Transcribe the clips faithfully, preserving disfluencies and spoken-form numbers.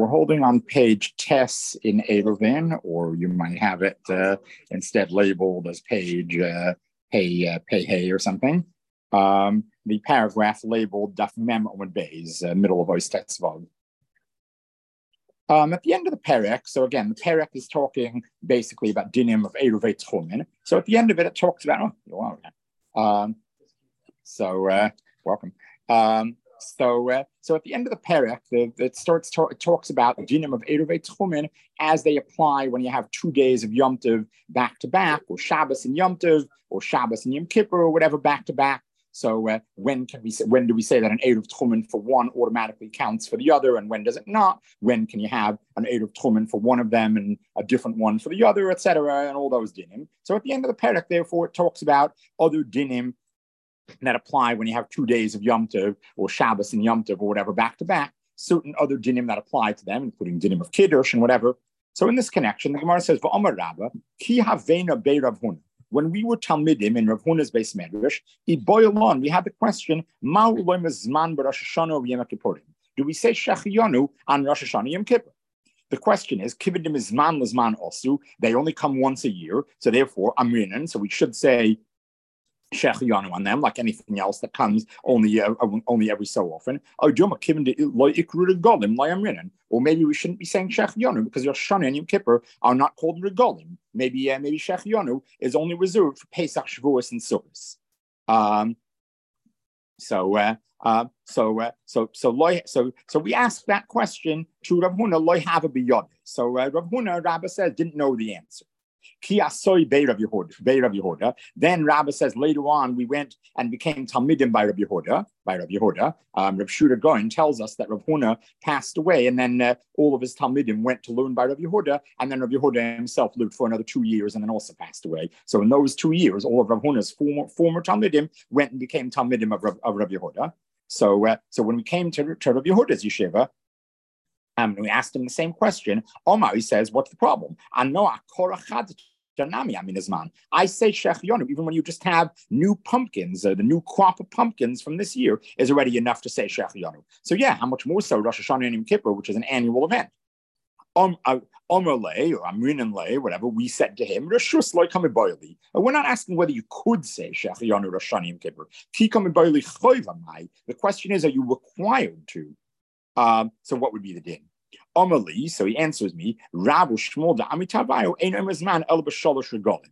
we're holding on page Tess in Eruvin, or you might have it uh, instead labeled as page uh, Hey uh, Pay Hey or something. Um, the paragraph labeled Daf Mem Omid Beis, uh, middle of Ois Tetzvav. Um, at the end of the perek, so again, the perek is talking basically about dinim of Eruvei Tchumen. So at the end of it, it talks about, oh, you are, um, so uh, welcome. Um, so, uh, so at the end of the perek, the, it starts to, it talks about dinim of Eruvei Tchumen as they apply when you have two days of Yom Tov back to back, or Shabbos and Yom Tov, or Shabbos and Yom Kippur, or whatever back to back. So uh, when can we say, when do we say that an Eruv Tchumen for one automatically counts for the other, and when does it not? When can you have an Eruv Tchumen for one of them and a different one for the other, et cetera, and all those dinim. So at the end of the perek, therefore, it talks about other dinim that apply when you have two days of Yom Tov or Shabbos and Yom Tov or whatever back to back. Certain other dinim that apply to them, including dinim of Kiddush and whatever. So in this connection, the Gemara says, "V'Amar Rabba ki havena be Rav Huna." When we were Talmidim in Rav Huna's Beis Medrash, on, we had the question, do we say Shechiyanu on Rosh Hashanah Yom Kippur? The question is, Kividim is Zman Lazman also. They only come once a year, so therefore Amrinan. So we should say Shechiyanu on them, like anything else that comes only uh, only every so often. Or maybe we shouldn't be saying Shechiyanu because Rosh Hashanah and Yom Kippur are not called Regalim. Maybe uh, maybe Shechiyanu is only reserved for Pesach, Shavuos, and Sukkos. Um, so uh, uh, so uh, so so so so we asked that question to Rav Huna loy have a biyod. So uh, Rav Huna, Rabba says, didn't know the answer. Ki asoy bei Rav Yehuda, bei Rav Yehuda. Then Rabba says later on we went and became Talmidim by Rav Yehuda, by Rav Yehuda. Um, Rav Shuda Goin tells us that Rav Huna passed away, and then uh, all of his Talmidim went to learn by Rav Yehuda, and then Rav Yehuda himself lived for another two years and then also passed away. So in those two years, all of Rav Huna's former, former Talmidim went and became Talmidim of Rav, of Rav Yehuda. So, uh, so when we came to, to Rav Yehuda's yeshiva, Um, and we asked him the same question. Omar, he says, what's the problem? I say Shechiyanu, even when you just have new pumpkins, uh, the new crop of pumpkins from this year is already enough to say Shechiyanu. So yeah, how much more so Rosh Hashanah and Yom Kippur, which is an annual event. Um, uh, Omerle or Amrinanle, whatever, we said to him, Rishus loy kamiboili. We're not asking whether you could say Shechiyanu Rosh Hashanah Yom Kippur. Ki kamiboili choyvamai. The question is, are you required to? Um, so what would be the din? Omali, so he answers me, Rabu Shmuel da Amitavayo ein emezman el b'sholosh regalim.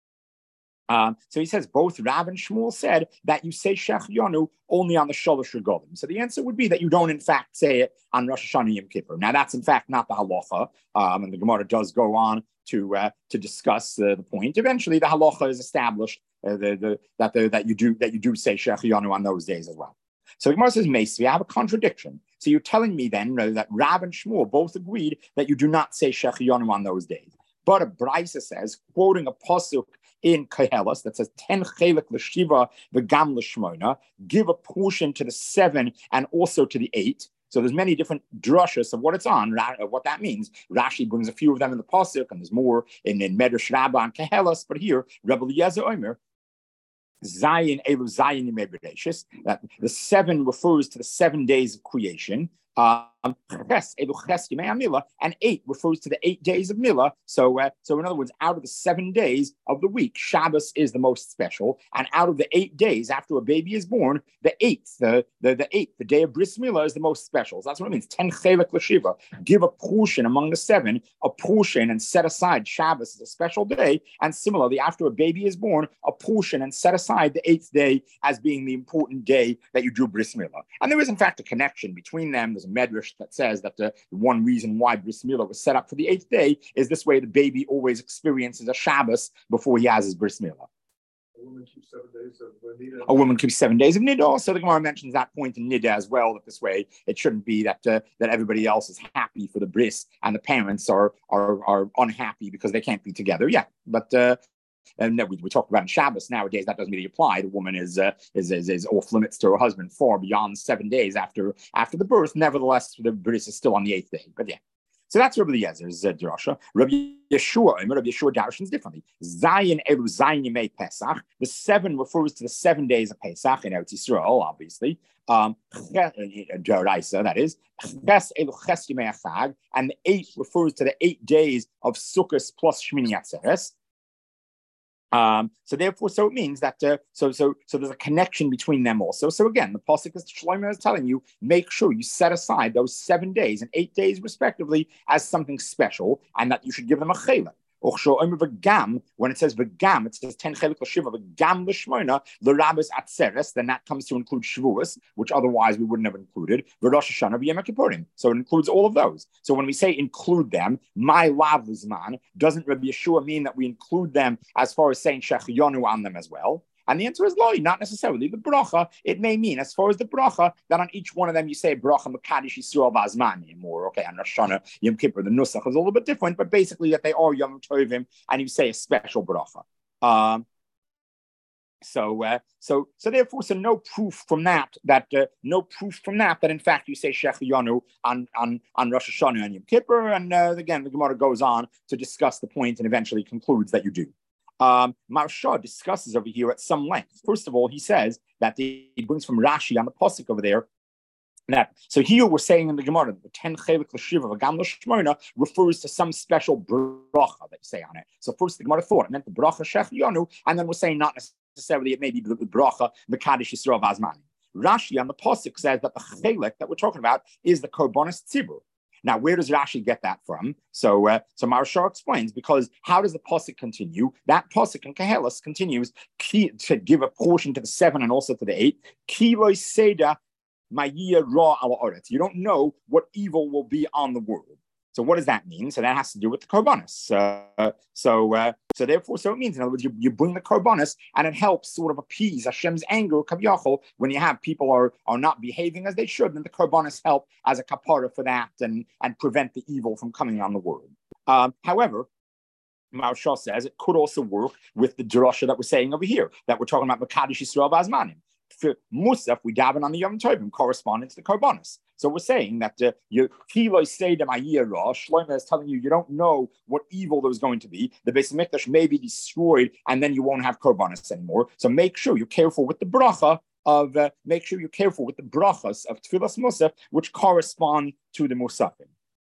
Um, so he says both Rav and Shmuel said that you say Shechiyanu only on the Sholosh Regalim. So the answer would be that you don't in fact say it on Rosh Hashanah Yom Kippur. Now that's in fact not the halacha, um, and the Gemara does go on to uh, to discuss uh, the point. Eventually, the halacha is established uh, the, the, that the, that you do that you do say Shechiyanu on those days as well. So Gemara says, Meisi, I have a contradiction. So you're telling me then uh, that Rav and Shmuel both agreed that you do not say Shechiyanu on those days. But a Brisa says, quoting a pasuk in Koheles that says, Ten chelik l'shiva v'gam l'shmona, give a portion to the seven and also to the eight. So there's many different drushas of what it's on, what that means. Rashi brings a few of them in the pasuk, and there's more in, in Medrash Rabbah and Koheles. But here, Rebbe Eliezer Omer, Zayin Elu Zayin Yimei, that the seven refers to the seven days of creation. Um, and eight refers to the eight days of Milah. So, uh, so in other words, out of the seven days of the week, Shabbos is the most special. And out of the eight days after a baby is born, the eighth, the the, the eighth, the day of Bris Milah is the most special. So that's what it means. Ten chelik l'shiva. Give a portion among the seven, a portion, and set aside Shabbos as a special day. And similarly, after a baby is born, a portion and set aside the eighth day as being the important day that you do Bris Milah. And there is in fact a connection between them. There's a medrash that says that the one reason why Bris Milah was set up for the eighth day is this way the baby always experiences a Shabbos before he has his Bris Milah. A woman keeps seven days of Nida. A woman keeps seven days of Nida. So the Gemara mentions that point in Nida as well, that this way it shouldn't be that uh, that everybody else is happy for the bris and the parents are are are unhappy because they can't be together. Yeah, but uh, and we, we talked about in Shabbos nowadays that doesn't really apply. The woman is, uh, is is is off limits to her husband far beyond seven days after after the birth. Nevertheless, the bris is still on the eighth day. But yeah. So that's Rabbi Eliezer's uh, drasha. Rabbi Yeshua, Rabbi Yeshua darshans differently. Zayin elu zayin yemei Pesach. The seven refers to the seven days of Pesach in Eretz Yisrael, obviously. Um, Doraisa, that is. Ches elu ches yemei Chag, and the eight refers to the eight days of Sukkot plus Shmini Atzeres. Um, so therefore, so it means that uh, so so so there's a connection between them also. So again, the pasuk is Shlomo is telling you, make sure you set aside those seven days and eight days respectively as something special, and that you should give them a chela. When it says v'gam, it says ten chelik l'shiva v'gam l'shmona l'rabes atzeres. Then that comes to include Shavuos, which otherwise we wouldn't have included. V'Rosh Hashanah v'Yom Kippurim. So it includes all of those. So when we say include them, my lav zman, doesn't Rabbi Yeshua mean that we include them as far as saying shechionu on them as well? And the answer is loy, not necessarily. The bracha, it may mean, as far as the bracha, that on each one of them you say bracha mekadosh Yisrael v'azmanim, or okay, on Rosh Hashanah, Yom Kippur, the nusach is a little bit different, but basically that they are Yom Tovim, and you say a special bracha. Um, so, uh, so, so therefore, so no proof from that that uh, no proof from that that in fact you say shechionu on on on Rosh Hashanah and Yom Kippur, and uh, again the Gemara goes on to discuss the point and eventually concludes that you do. Um, Maharsha discusses over here at some length. First of all, he says that the, he brings from Rashi on the pasuk over there that so here we're saying in the Gemara that the ten chelik l'shiva v'gam l'shmona refers to some special bracha that you say on it. So first the Gemara thought it meant the bracha shechionu, and then we're saying not necessarily it may be the bracha mekadosh Yisrael v'azmanim. Rashi on the pasuk says that the chelik that we're talking about is the korbanos tzibur. Now, where does Rashi get that from? So, uh, so Maharsha explains, because how does the pasuk continue? That pasuk in Kehelas continues ki, to give a portion to the seven and also to the eight. Ki lo seda ma'iyah ra ala oretz. You don't know what evil will be on the world. So what does that mean? So that has to do with the korbanos. Uh, so uh, so therefore, so it means, in other words, you, you bring the korbanos and it helps sort of appease Hashem's anger, kaviyachol, when you have people are, are not behaving as they should, then the korbanos help as a kapara for that and, and prevent the evil from coming on the world. Um, however, Maharsha says it could also work with the drasha that we're saying over here, that we're talking about mekadosh Yisrael v'azmanim. For Musaf, we daven on the Yom Tovim corresponding to the korbanos. So we're saying that uh, you Shlomo is telling you you don't know what evil there's going to be. The Beis Hamikdash may be destroyed, and then you won't have korbanos anymore. So make sure you're careful with the bracha of uh, make sure you're careful with the brachas of Tfilas Musaf, which correspond to the Musafim.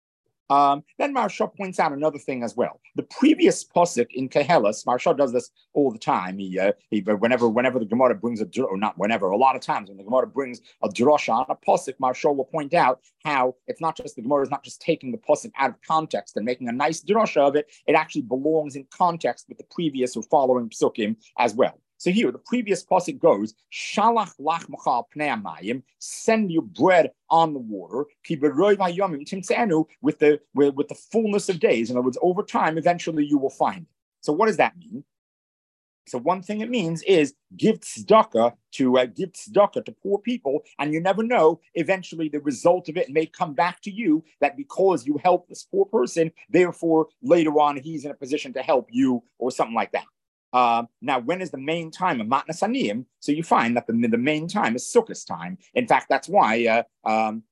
Um, then Maharsha points out another thing as well. The previous pasuk in Kehelas, Maharsha does this all the time. He, uh, he whenever whenever the Gemara brings a or not whenever a lot of times when the Gemara brings a drasha on a pasuk, Maharsha will point out how it's not just the Gemara is not just taking the pasuk out of context and making a nice drasha of it. It actually belongs in context with the previous or following psukim as well. So here, the previous pasuk goes, Shalach lach machal pnei hamayim, send your bread on the water, ki b'rov hayomim timtzeenu, with the with, with the fullness of days. In other words, over time, eventually you will find it. So what does that mean? So one thing it means is give tzedakah to uh, give tzedakah to poor people, and you never know. Eventually, the result of it may come back to you. That because you help this poor person, therefore later on he's in a position to help you, or something like that. Uh, now, when is the main time of Matnas Aniyim? So you find that the, the main time is Sukkot time. In fact, that's why. Uh, um,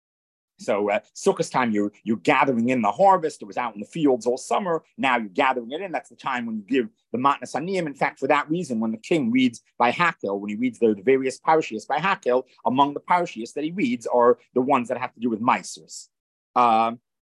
so uh, Sukkot time, you're you're gathering in the harvest. It was out in the fields all summer. Now you're gathering it in. That's the time when you give the Matnas Aniyim. In fact, for that reason, when the king reads by Hakel, when he reads the, the various parashiyos by Hakel, among the parashiyos that he reads are the ones that have to do with Maasros. Um,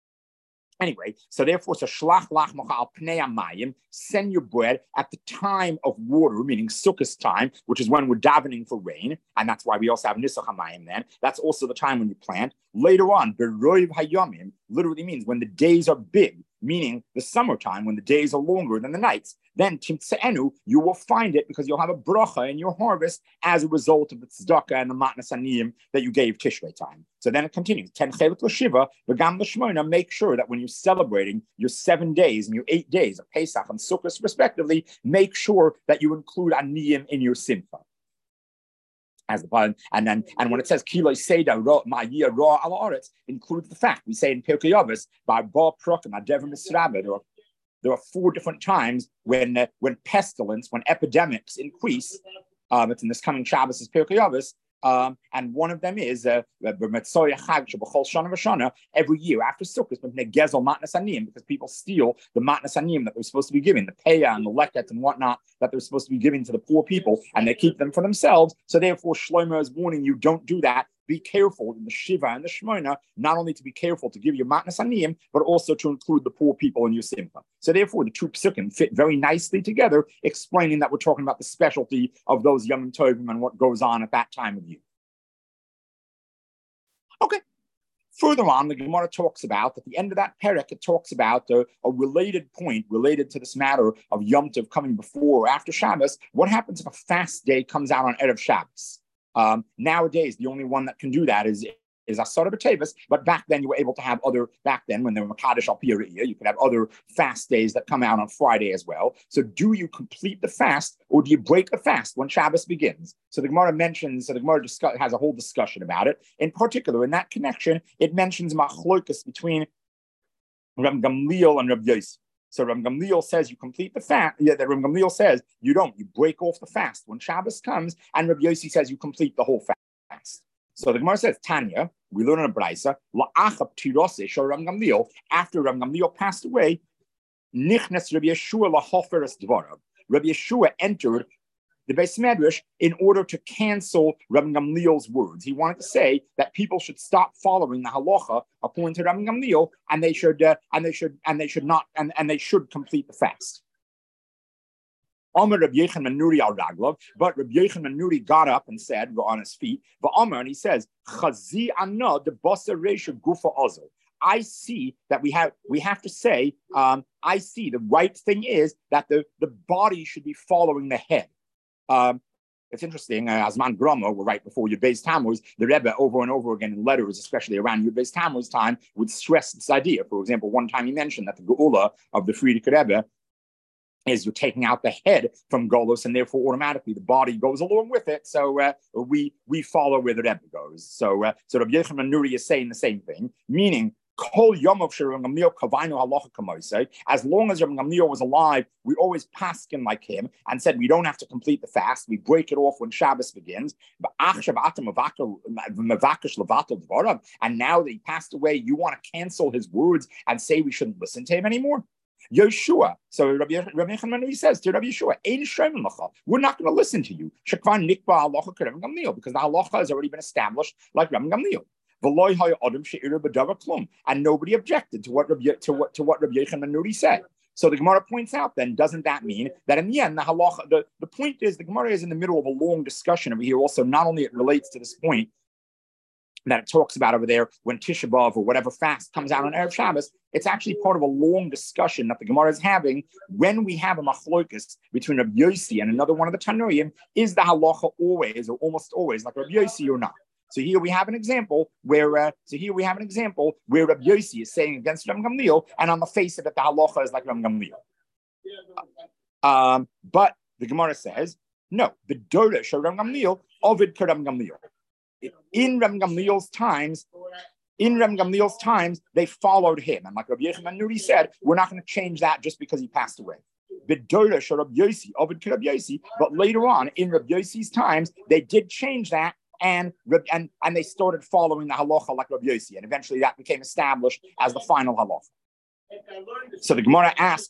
Anyway, so therefore, so shlach lach machal pnei hamayim, send your bread at the time of water, meaning Sukkot time, which is when we're davening for rain, and that's why we also have nisach hamayim then. That's also the time when you plant. Later on, berov hayomim literally means when the days are big, meaning the summertime, when the days are longer than the nights. Then timtzeenu, you will find it because you'll have a bracha in your harvest as a result of the tzedakah and the matnas aniyim that you gave Tishrei time. So then it continues. Ten chelik l'shiva v'gam l'shmona. Make sure that when you're celebrating your seven days and your eight days of Pesach and Sukkot respectively, make sure that you include aniyim in your simcha. As the and then and when it says Kiloi Seda Ma'iyah Ra Ala Oretz, includes the fact we say in Pirkei Avos by Ba Prokim Adever Misrabed, or there are four different times when uh, when pestilence, when epidemics increase. Um, it's in this coming Shabbos is Pirkei Avos. Um, and one of them is uh, every year after Sukkot, because people steal the matnas aniyim that they're supposed to be giving, the payah and the leket and whatnot that they're supposed to be giving to the poor people, and they keep them for themselves. So therefore, Shlomo is warning you, don't do that. Be careful in the Shiva and the Shmona, not only to be careful to give your matnas aniyim, but also to include the poor people in your simcha. So therefore, the two psukim fit very nicely together, explaining that we're talking about the specialty of those Yom Tovim and what goes on at that time of year. Okay. Further on, the Gemara talks about, at the end of that perek, it talks about uh, a related point related to this matter of Yom Tov coming before or after Shabbos. What happens if a fast day comes out on Erev Shabbos? Um, nowadays, the only one that can do that is is Asar B'Tevis, but back then you were able to have other, back then when there were Makadosh Al Piyariyah, you could have other fast days that come out on Friday as well. So do you complete the fast or do you break the fast when Shabbos begins? So the Gemara mentions, so the Gemara discuss, has a whole discussion about it. In particular, in that connection, it mentions Machlokas between Reb Gamliel and Reb Yossi. So Reb Gamliel says you complete the fast, yeah, that Reb Gamliel says you don't, you break off the fast when Shabbos comes, and Reb Yossi says you complete the whole fast. So the Gemara says, Tanya, we learn in a Braisa, la'achab tirose shel Reb Gamliel, after Reb Gamliel passed away, nichnas Reb Yeshua lahoferes dvarav. Reb Yeshua entered the Beis Medrash in order to cancel Reb Gamliel's words. He wanted to say that people should stop following the halacha according to Reb Gamliel, and they should, uh, and they should, and they should not, and, and they should complete the fast. Amar Rabbi Yochanan Nuri al Raglav, but Rabbi Yochanan Nuri got up and said, on his feet, V'Amar, and he says, Chazi anna de basa reisha gufa ozel. I see that we have we have to say, um, I see the right thing is that the, the body should be following the head. Um, it's interesting, uh, Azman Groma, right before Yud Beis Tammuz, the Rebbe over and over again in letters, especially around Yud Beis Tammuz time, would stress this idea. For example, one time he mentioned that the Geula of the Frierdiker Rebbe is you're taking out the head from Golos, and therefore automatically the body goes along with it. So uh, we we follow where the Rebbe goes. So uh, so Rabbi Yochanan Nuri is saying the same thing, meaning Kol Yom of Rabbi Gamliel Kavainu Halacha Kamoisei. As long as Rabbi Gamliel was alive, we always paskin like him and said we don't have to complete the fast. We break it off when Shabbos begins. And now that he passed away, you want to cancel his words and say we shouldn't listen to him anymore? Yeshua. So Rabbi Yochanan says to Rabbi Yeshua, we're not going to listen to you. Because the halacha has already been established like Rabbi Gamliel. And nobody objected to what Rabbi, to what to what Rabbi Yochanan Nuri said. So the Gemara points out then, doesn't that mean that in the end, the halacha, the, the point is, the Gemara is in the middle of a long discussion over here. Also, not only it relates to this point that it talks about over there when Tisha B'Av or whatever fast comes out on Erev Shabbos, it's actually part of a long discussion that the Gemara is having when we have a machlokas between Rabbi Yossi and another one of the Tanoim. Is the halacha always or almost always like Rabbi Yossi or not? So here we have an example where, uh, so here we have an example where Rabbi Yossi is saying against Rabbi Gamliel, and on the face of it, the halacha is like Rabbi Gamliel. Um, but the Gemara says, no, the Doresh of Rabbi Gamliel, Ovid Rabbi Gamliel. In Rabbi Gamliel's times, in Rabbi Gamliel's times, they followed him. And like Rabbi Yochanan Nuri said, we're not going to change that just because he passed away. But later on, in Rabbi Yossi's times, they did change that, and, and, and they started following the halacha like Rabbi Yossi, and eventually that became established as the final halacha. So the Gemara asks,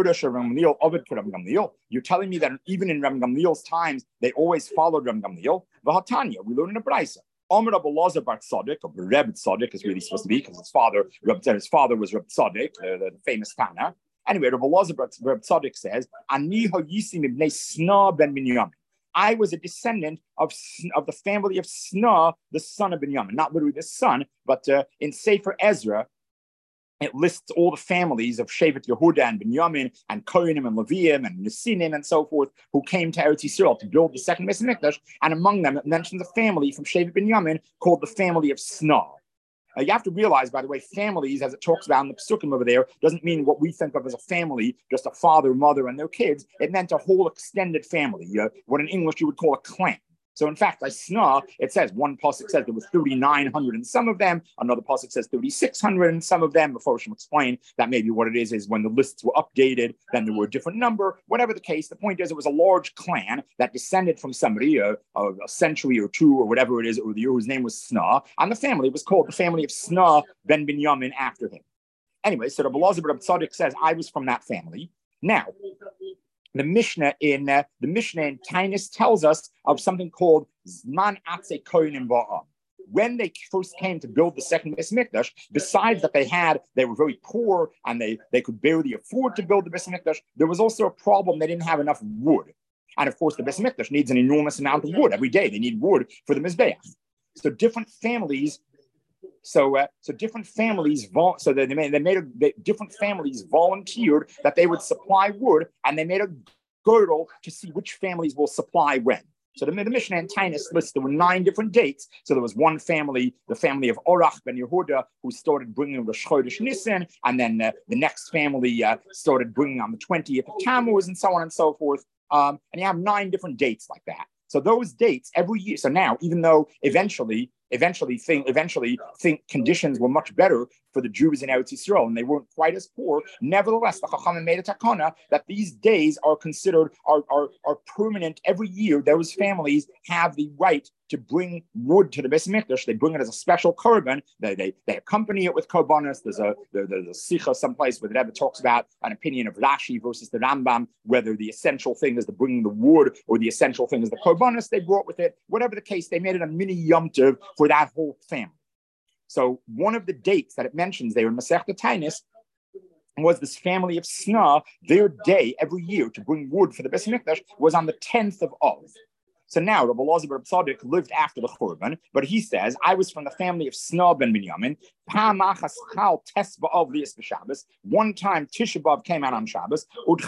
you're telling me that even in Rabbi Gamliel's times, they always followed Rabbi Gamliel? V'hatanya, we learn in a Braisa. Omer Rabbi Elazar bar Tzaddik, or Reb Tzaddik is really supposed to be, because his father, his father was Reb Tzaddik, the, the, the famous Tana. Anyway, Rabbi Elazar bar Tzaddik says, Ani ha'yisim ibnei Sna ben Binyamin. I was a descendant of, of the family of Sna, the son of Binyamin. Not literally the son, but uh, in Sefer Ezra, it lists all the families of Shevet Yehuda and Binyamin and Kohanim and Leviim and Nesinim and so forth who came to Eretz Yisrael to build the second Beis Hamikdash. And among them, it mentions a family from Shevet Binyamin called the family of Sna. Uh, you have to realize, by the way, families, as it talks about in the Pesukim over there, doesn't mean what we think of as a family, just a father, mother, and their kids. It meant a whole extended family, uh, what in English you would call a clan. So in fact, by Sna, it says one pasuk says there was thirty-nine hundred in some of them. Another pasuk says thirty-six hundred in some of them. Before Shem explain that maybe what it is is when the lists were updated, then there were a different number. Whatever the case, the point is it was a large clan that descended from somebody uh, of a century or two or whatever it is, or the whose name was Sna, and the family was called the family of Sna ben Binyamin after him. Anyway, so the Belazar ben Tzaddik says I was from that family. Now, the Mishnah in uh, the Mishnah in Tainus tells us of something called Zman Atze Kohenim Ba'am. When they first came to build the second Beis Mikdash, besides that they had, they were very poor and they, they could barely afford to build the Beis Mikdash, there was also a problem they didn't have enough wood. And of course, the Beis Mikdash needs an enormous amount of wood every day. They need wood for the Mizbeach. So different families, so uh, so different families, vol- so they made, they made a, they, different families volunteered that they would supply wood, and they made a girdle to see which families will supply when. So the, the Mishnah and Tainus lists there were nine different dates. So there was one family, the family of Orach ben Yehuda, who started bringing the Chodesh Nisan, and then uh, the next family uh, started bringing on the twentieth of Tammuz, and so on and so forth. Um, and you have nine different dates like that. So those dates every year. So now, even though eventually, eventually, think, eventually, think conditions were much better for the Jews in Eretz Yisrael, and they weren't quite as poor. Nevertheless, the Chachamim made a takana that these days are considered are, are are permanent. Every year, those families have the right to bring wood to the Beis Mikdash. They bring it as a special korban. They they, they accompany it with korbanos. There's a there, there's a sicha someplace where the Rebbe talks about an opinion of Rashi versus the Rambam, whether the essential thing is the bringing the wood or the essential thing is the korbanos they brought with it. Whatever the case, they made it a mini Yom Tov for that whole family. So one of the dates that it mentions there in Masechta Tainus was this family of Sna. Their day every year to bring wood for the Beis Mikdash was on the tenth of Av. So now Rabbi Elazar ben Tzaddik lived after the Churban, but he says, I was from the family of Sna ben Binyamin. One time Tisha B'Av came out on Shabbos.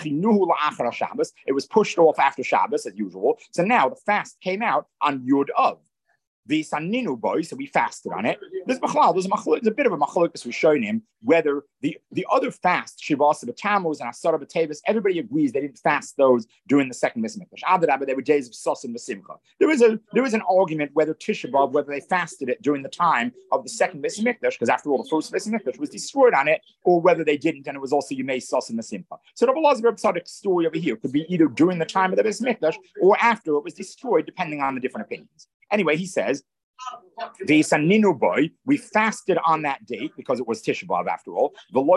It was pushed off after Shabbos as usual. So now the fast came out on Yud Av. The Saninu boy, so we fasted on it. There's machlal, there's a machlok, there's a bit of a machlokes we're showing him whether the, the other fast, Shivasa B'Tammuz and Asara B'Tevis, everybody agrees they didn't fast those during the second Beis Mikdash. Adarabba, they were days of Sos and V'Simcha. There was a there was an argument whether Tisha B'Av, whether they fasted it during the time of the second Beis Mikdash, because after all, the first Beis Mikdash was destroyed on it, or whether they didn't, and it was also Yemei Sos and V'Simcha. So the Elazar ben Tzaddik's story over here could be either during the time of the Beis Mikdash or after it was destroyed, depending on the different opinions. Anyway, he says, the Saninu boy, we fasted on that date because it was Tisha B'Av after all.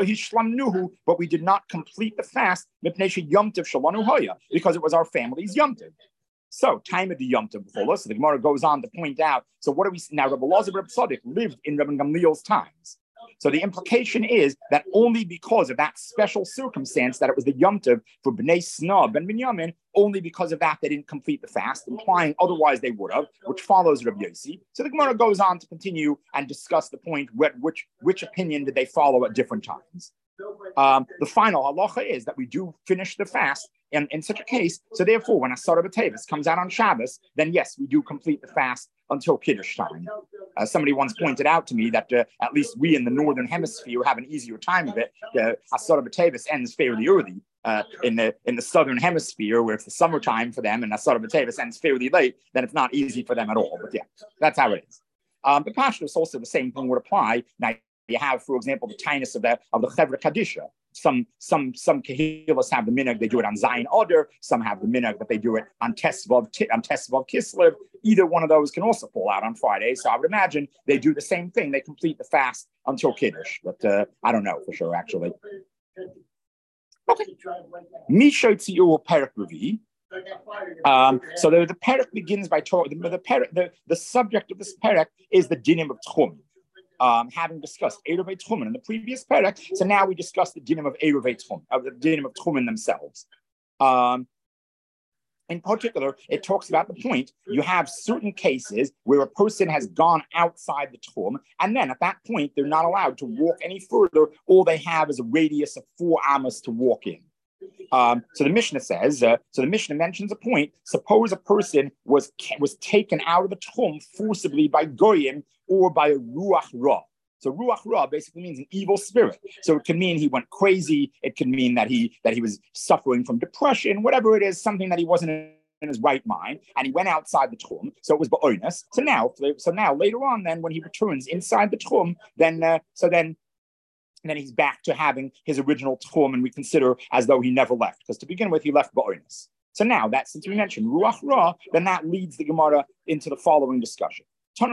But we did not complete the fast because it was our family's Yom Tov. So, time of the Yom Tov before us. So the Gemara goes on to point out. So, what do we see now? Rabbi Elazar ben Tzaddik lived in Rabbi Gamliel's times. So the implication is that only because of that special circumstance that it was the Yom Tov for Bnei Sna ben Binyamin, only because of that they didn't complete the fast, implying otherwise they would have, which follows Rabbi Yossi. So the Gemara goes on to continue and discuss the point what, which which opinion did they follow at different times. Um, the final halacha is that we do finish the fast in, in such a case. So therefore, when Asara B'Tevis comes out on Shabbos, then yes, we do complete the fast until Kiddush time. Uh, somebody once pointed out to me that uh, at least we in the Northern Hemisphere have an easier time of it. Uh, Asara B'Tevis ends fairly early. Uh, in the in the Southern Hemisphere, where it's the summertime for them and Asara B'Tevis ends fairly late, then it's not easy for them at all. But yeah, that's how it is. Um, the Pashtus also the same thing would apply. Now, you have, for example, the tinus of the of the Chevra Kadisha. Some some some Kehilas have the minhag, they do it on Zayin Oder. Some have the minhag that they do it on Tesvav on Tesvav Kislev. Either one of those can also fall out on Friday. So I would imagine they do the same thing. They complete the fast until Kiddush, but uh, I don't know for sure actually. Okay. Mishotziu Perek Revi. Um, so the, the Perek begins by talking. The, the, the the subject of this Perek is the dinim of Tchum. Um, having discussed Eruvei Tchumen in the previous Perek, so now we discuss the dinim of Eruvei Tchum, of the dinim of Tchumen themselves. Um, in particular, it talks about the point you have certain cases where a person has gone outside the Tchum, and then at that point they're not allowed to walk any further. All they have is a radius of four amas to walk in. Um, so the Mishnah says, uh, so the Mishnah mentions a point. Suppose a person was was taken out of the Tchum forcibly by Goyim or by a Ruach Ra. So Ruach Ra basically means an evil spirit. So it can mean he went crazy. It can mean that he that he was suffering from depression, whatever it is, something that he wasn't in his right mind, and he went outside the tchum, so it was ba'oinus. So now, so now later on, then when he returns inside the tchum, then uh, so then. And then he's back to having his original tchum, and we consider as though he never left, because to begin with, he left ba'oinus. So now that since we mentioned ruach ra, then that leads the Gemara into the following discussion. There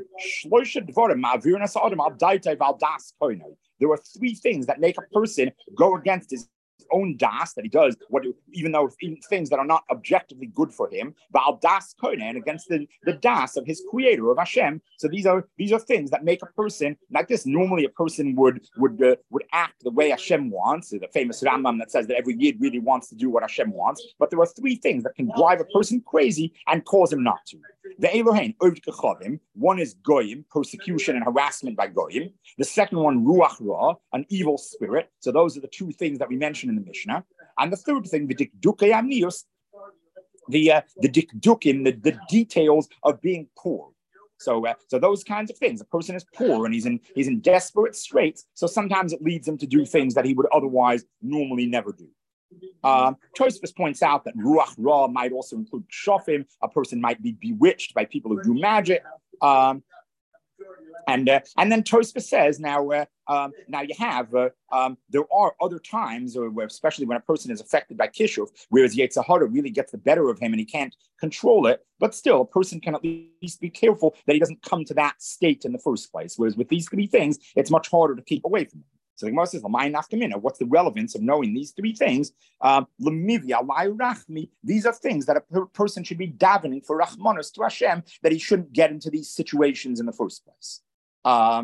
are three things that make a person go against his own das that he does, what even though even things that are not objectively good for him, but al das koinen against the, the das of his creator of Hashem. So these are these are things that make a person like this. Normally, a person would would uh, would act the way Hashem wants. The famous Rambam that says that every yid really wants to do what Hashem wants. But there are three things that can drive a person crazy and cause him not to. The Elohein Ovd one is goyim, persecution and harassment by goyim. The second one ruach ra, an evil spirit. So those are the two things that we mentioned in the Mishnah. And the third thing, the dikdukei amnius, the uh, the dikdukim, the, the details of being poor. So, uh, so those kinds of things. A person is poor and he's in he's in desperate straits. So sometimes it leads him to do things that he would otherwise normally never do. Um, Tosfos points out that ruach ra might also include shofim. A person might be bewitched by people who do magic. Um, And uh, and then Tosfos says now uh, um, now you have uh, um, there are other times uh, where especially when a person is affected by kishuf, whereas Yetzer Hara really gets the better of him and he can't control it, but still a person can at least be careful that he doesn't come to that state in the first place. Whereas with these three things, it's much harder to keep away from them. So the Gemara says, what's the relevance of knowing these three things? Um, these are things that a per- person should be davening for Rachmanos to Hashem, that he shouldn't get into these situations in the first place. Um,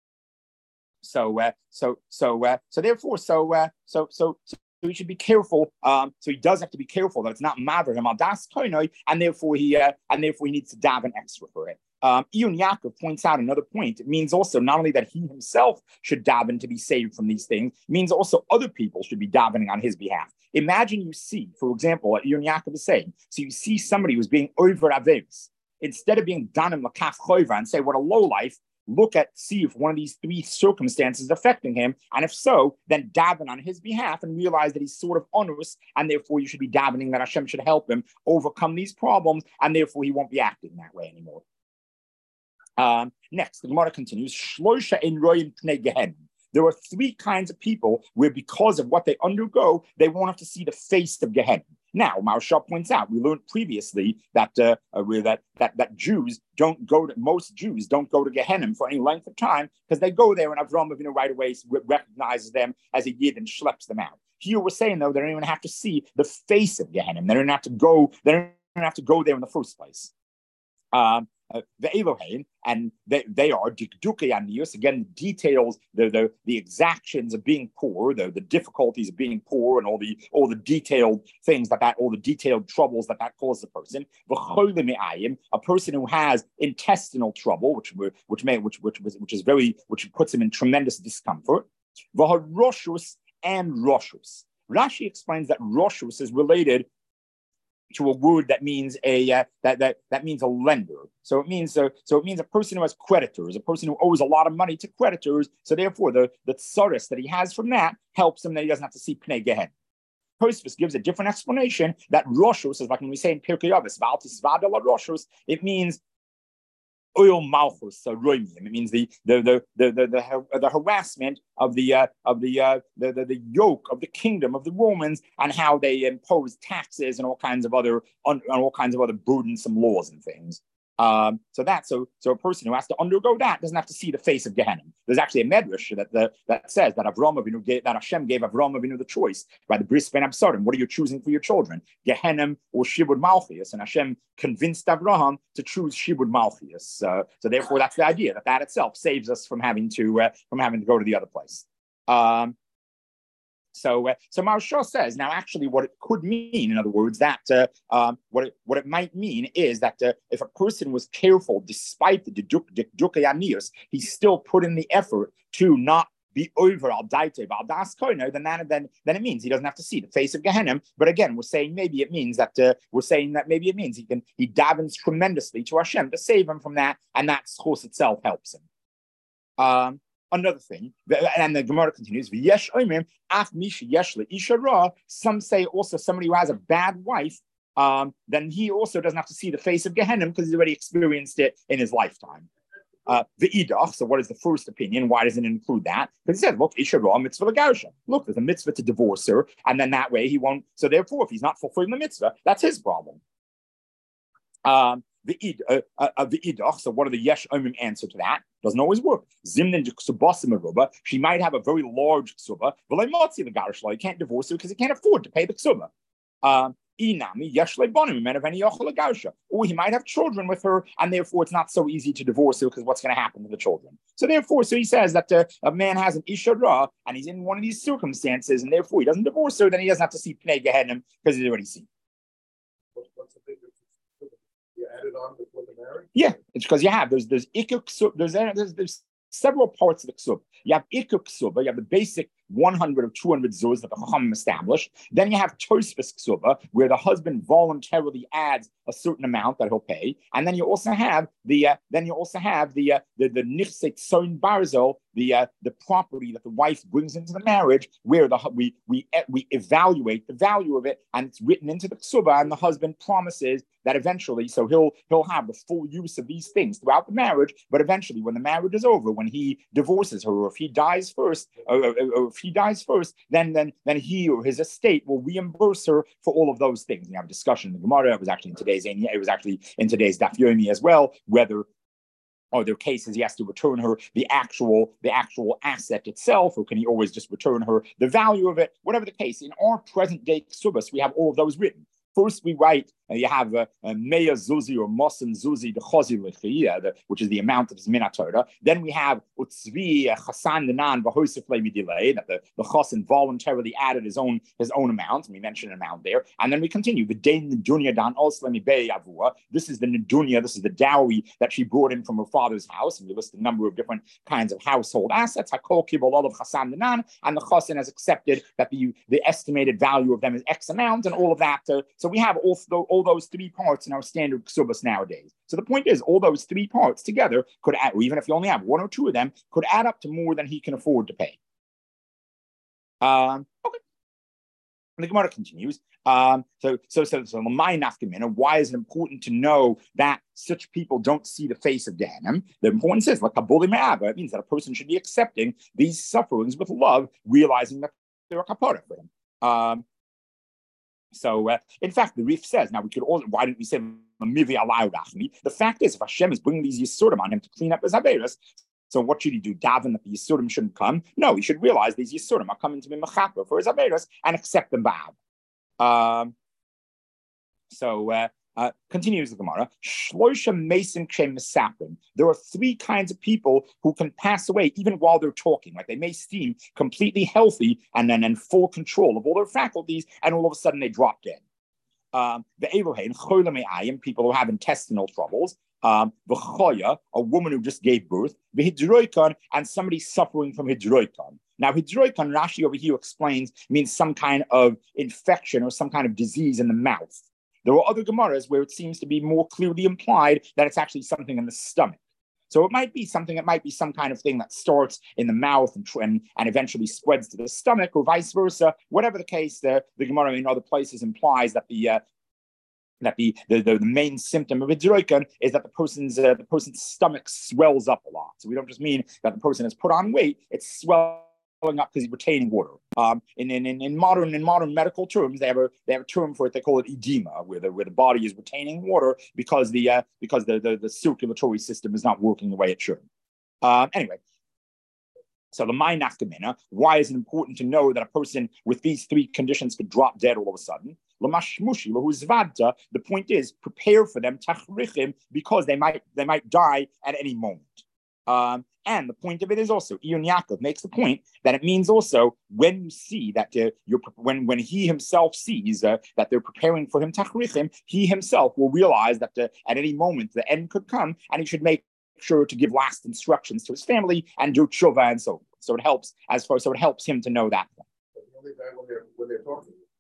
so, uh, so, so, uh, so therefore, so, uh, so, so, so he should be careful. Um, so he does have to be careful that it's not maver him al das koinoi, and therefore he, uh, and therefore he needs to daven extra for it. Um, Iyun Yaakov points out another point. It means also not only that he himself should daven to be saved from these things, it means also other people should be davening on his behalf. Imagine you see, for example, what Iyun Yaakov is saying. So you see somebody who's being over averis. Instead of being danim lakaf choiva and say what a lowlife, look at, see if one of these three circumstances is affecting him. And if so, then daven on his behalf and realize that he's sort of onerous, and therefore you should be davening that Hashem should help him overcome these problems, and therefore he won't be acting that way anymore. Um, next, the Gemara continues. There are three kinds of people where, because of what they undergo, they won't have to see the face of Gehenna. Now, Maharsha points out, we learned previously that uh, uh, that that that Jews don't go to most Jews don't go to Gehenna for any length of time because they go there and Avraham Avinu right away recognizes them as a yid and schleps them out. Here we're saying though they don't even have to see the face of Gehenna. They don't have to go. They don't have to go there in the first place. Um, Uh, the Elohein, and they, they are dikdukei anius, again, the details, the, the the exactions of being poor, the, the difficulties of being poor, and all the all the detailed things that that all the detailed troubles that that causes a person. A person who has intestinal trouble, which which may which which which is very which puts him in tremendous discomfort. Roshus and roshus. Rashi explains that roshus is related to a word that means a uh, that that that means a lender. So it means uh, so it means a person who has creditors, a person who owes a lot of money to creditors. So therefore, the the tsaris that he has from that helps him that he doesn't have to see pnei gehen. Tosfos gives a different explanation that roshus is like when we say in Pirkei Avos, "V'altis vadala roshus." It means oil malchus, so roimim. It means the the the the the, the, the harassment of the uh, of the, uh, the the the yoke of the kingdom of the Romans and how they impose taxes and all kinds of other on, all kinds of other burdensome laws and things. Um, so that so so a person who has to undergo that doesn't have to see the face of Gehenna. There's actually a medrash that the, that says that Avraham Avinu gave, that Hashem gave Avraham Avinu the choice by the bris ben absarim. What are you choosing for your children, Gehenna or Shibud Malchias? And Hashem convinced Avraham to choose Shibud Malchias. Uh, so therefore, that's the idea that that itself saves us from having to uh, from having to go to the other place. Um, So, uh, so Maharsha says now. Actually, what it could mean, in other words, that uh, um, what it, what it might mean is that uh, if a person was careful, despite the dikdukei anius, he still put in the effort to not be over al daite al das koino. Then that then then it means he doesn't have to see the face of Gehenna. But again, we're saying maybe it means that uh, we're saying that maybe it means he can he davens tremendously to Hashem to save him from that, and that course itself helps him. Um, Another thing, and the Gemara continues, some say also somebody who has a bad wife, um, then he also doesn't have to see the face of Gehenna because he's already experienced it in his lifetime. Uh, the idach, so what is the first opinion? Why doesn't it include that? Because he says, look, isha ra mitzvah l'garsha. Look, there's a mitzvah to divorce her, and then that way he won't. So therefore, if he's not fulfilling the mitzvah, that's his problem. Um, the id, uh, uh, uh, the idach. So what are the yesh omim answer to that? Doesn't always work. Zimnin ksubasim aruba. She might have a very large ksuba, but like motzi l'garsha, you can't divorce her because he can't afford to pay the ksuba. Um, or he might have children with her, and therefore it's not so easy to divorce her because what's going to happen to the children? So therefore, so he says that uh, a man has an isha ra, and he's in one of these circumstances, and therefore he doesn't divorce her, then he doesn't have to see Pnei Gehenim because he's already seen. What's the big difference? You added on before the marriage? Yeah, it's because you have there's there's ikuk there's there's there's several parts of the ksub. You have ikuk ksuba, you have the basic one hundred or two hundred zuz that the Chachamim established. Then you have tosfos ksuba, where the husband voluntarily adds a certain amount that he'll pay. And then you also have the uh, then you also have the uh, the the nichset son barzel, the uh, the property that the wife brings into the marriage, where the we we we evaluate the value of it, and it's written into the ksuba, and the husband promises that eventually, so he'll he'll have the full use of these things throughout the marriage. But eventually, when the marriage is over, when he divorces her, or if he dies first, or, or, or if he dies first, then then then he or his estate will reimburse her for all of those things. And you have a discussion in the Gemara. It was actually in today's it was actually in today's Daf Yomi as well, whether are there cases he has to return her the actual the actual asset itself, or can he always just return her the value of it? Whatever the case, in our present day ksubas, we have all of those written. First, we write, uh, you have uh, uh, Meya Zuzi or Mosim Zuzi, the Chosi Lechi, which is the amount of his Torah. Then we have Utzvi Chasan Denan V'Hosef Le'Midilei, that the, the Chosin voluntarily added his own his own amount. We mentioned an amount there. And then we continue. The Dain Nedunya Dan Oslemi Bey Avua. This is the Nedunya, this is the dowry that she brought in from her father's house. And we list a number of different kinds of household assets. Hakol Kibol of Chasan Denan, and the Chosin has accepted that the, the estimated value of them is X amount, and all of that. Uh, So we have all, all those three parts in our standard ksubas nowadays. So the point is, all those three parts together could add, or even if you only have one or two of them, could add up to more than he can afford to pay. Um, okay. And the Gemara continues. Um, so, so, so, so, my nafkamina. Why is it important to know that such people don't see the face of Gehenna? The importance is, like kabuli me'aba, it means that a person should be accepting these sufferings with love, realizing that they're a kapara for him. Um, So, uh, in fact, the Rif says, now we could also, why didn't we say, the fact is, if Hashem is bringing these Yisurim on him to clean up his Averis, so what should he do? Daven that the Yisurim shouldn't come? No, he should realize these Yisurim are coming to be Mechaper for his Averis and accept them ba'ab. Um, so, uh, Uh, continues the Gemara. There are three kinds of people who can pass away even while they're talking. Like they may seem completely healthy and then in full control of all their faculties, and all of a sudden they drop dead. Um, the Elohim, people who have intestinal troubles. Um, the Choya, a woman who just gave birth. The Hidroikon, and somebody suffering from Hidroikon. Now, Hidroikon, Rashi over here explains, means some kind of infection or some kind of disease in the mouth. There are other Gemaras where it seems to be more clearly implied that it's actually something in the stomach. So it might be something, it might be some kind of thing that starts in the mouth and, and, and eventually spreads to the stomach, or vice versa. Whatever the case, the, the Gemara in other places implies that the uh, that the, the, the, the main symptom of Hidroikon is that the person's uh, the person's stomach swells up a lot. So we don't just mean that the person has put on weight, it's swelling up because he's retaining water. Um, in, in, in modern in modern medical terms, they have a they have a term for it. They call it edema, where the where the body is retaining water because the uh, because the, the the circulatory system is not working the way it should. Um, anyway, so the my nafkamina. Why is it important to know that a person with these three conditions could drop dead all of a sudden? The point is, prepare for them tachrichim, because they might they might die at any moment. Um, and the point of it is also, Iyun Yaakov makes the point that it means also when you see that uh, you're when when he himself sees uh, that they're preparing for him tachrichim, he himself will realize that uh, at any moment the end could come, and he should make sure to give last instructions to his family and do tshuva and so forth. So it helps as far so it helps him to know that. But the only time when they're when they're talking.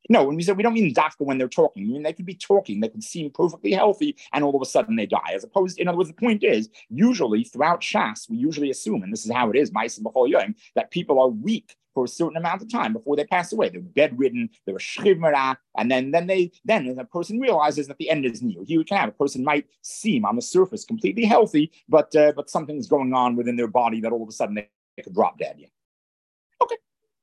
No, when we say we don't mean dafka when they're talking. I mean, they could be talking, they could seem perfectly healthy, and all of a sudden they die. As opposed, in other words, the point is, usually throughout Shas, we usually assume, and this is how it is, Ma'asim b'chol yom, that people are weak for a certain amount of time before they pass away. They're bedridden, they're shchivmara, and then then they then the person realizes that the end is near. Here we can have a person might seem on the surface completely healthy, but uh, but something's going on within their body that all of a sudden they, they could drop dead. Yeah. Okay.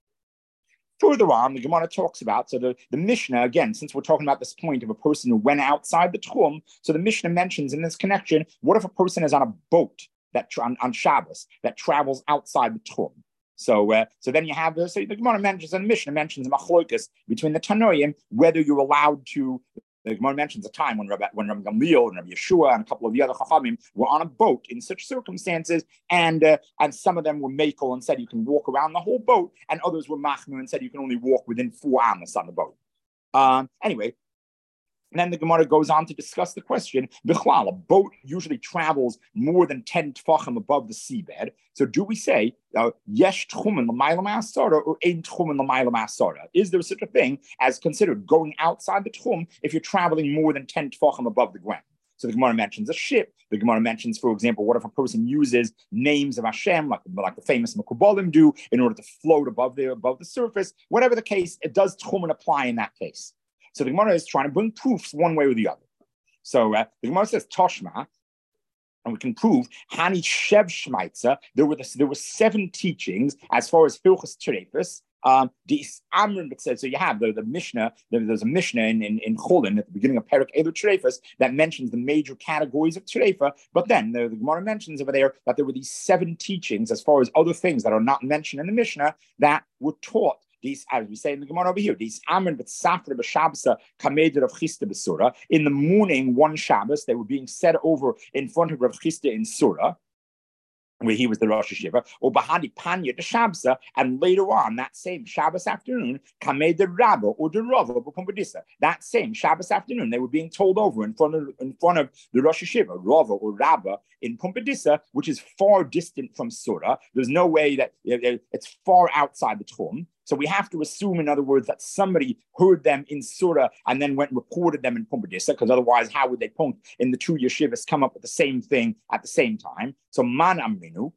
Further on, the Gemara talks about, so the, the Mishnah, again, since we're talking about this point of a person who went outside the Tchum, so the Mishnah mentions in this connection, what if a person is on a boat that on, on Shabbos that travels outside the Tchum? So, uh, so then you have the, so the Gemara mentions, and the Mishnah mentions a machlokas between the Tanoim, whether you're allowed to. The Gemara mentions a time when Rabbi, when Rabbi Gamliel and Rabbi Yeshua and a couple of the other Chachamim were on a boat in such circumstances, and uh, and some of them were makel and said you can walk around the whole boat, and others were machmir and said you can only walk within four amos on the boat. Um, anyway. And then the Gemara goes on to discuss the question, Bichlal, a boat usually travels more than ten tfachim above the seabed. So do we say, yesh tchumen l'mayla ma'asara or ein tchumen l'mayla ma'asara? Is there such a thing as considered going outside the tchum if you're traveling more than ten tfachim above the ground? So the Gemara mentions a ship. The Gemara mentions, for example, what if a person uses names of Hashem, like, like the famous Mekubalim do, in order to float above the, above the surface? Whatever the case, it does tchumen apply in that case. So the Gemara is trying to bring proofs one way or the other. So uh, the Gemara says Toshma, and we can prove Hani Shev Shmaitza. There were the, there were seven teachings as far as Hilchos Terefus. Um, the Amrin says so. You have the, the Mishnah. There, there's a Mishnah in in, in Cholin at the beginning of Perek Elu Terefus that mentions the major categories of Terefa. But then the, the Gemara mentions over there that there were these seven teachings as far as other things that are not mentioned in the Mishnah that were taught. These, as we say in the Gemara over here, these Amrin but Safra b'Shabbos Kameder of Chisda b'Surah. In the morning, one Shabbos, they were being said over in front of Rav Chisda in Surah, where he was the Rosh Hashiva, or Bahadi Panya the Shabbos, and later on that same Shabbos afternoon, Kamei the Rabba or the Rava Pumbedisa. That same Shabbos afternoon, they were being told over in front of in front of the Rosh Hashiva, Rava or Rabba in Pumbedisa, which is far distant from Surah. There's no way that it's far outside the Tchum. So we have to assume, in other words, that somebody heard them in Surah and then went and reported them in Pumbedisa, because otherwise, how would they point in the two yeshivas come up with the same thing at the same time? So man amrinu.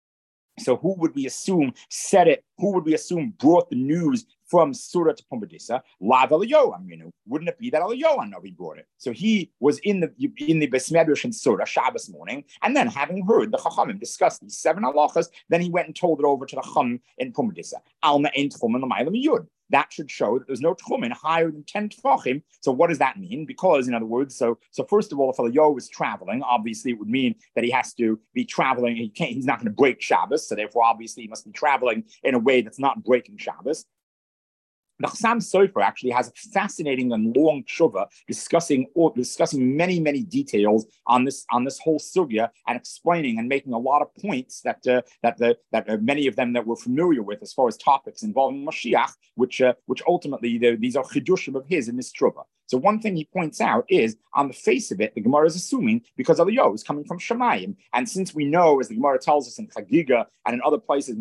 So who would we assume said it? Who would we assume brought the news from Surah to Pumbedisa? Lav Eliyahu amrinu. Wouldn't it be that Eliyahu Hanavi brought it? So he was in the in the Beis Medrash in Surah Shabbos morning, and then having heard the Chachamim discuss these seven halachas, then he went and told it over to the Chacham in Pumbedisa. Alma ein tchumen l'mayla miyud. That should show that there's no tchumen higher than ten tefachim. So what does that mean? Because, in other words, so so first of all, if Eliyahu is traveling, obviously it would mean that he has to be traveling. He can't. He's not going to break Shabbos. So therefore, obviously, he must be traveling in a way that's not breaking Shabbos. The Chassam Sofer actually has a fascinating and long tshuva discussing or discussing many, many details on this on this whole sugya and explaining and making a lot of points that uh, that the that uh, many of them that we're familiar with as far as topics involving Mashiach, which uh, which ultimately these are chidushim of his in this tshuva. So one thing he points out is, on the face of it, the Gemara is assuming because Eliyahu is coming from Shemayim, and since we know, as the Gemara tells us in Chagiga and in other places,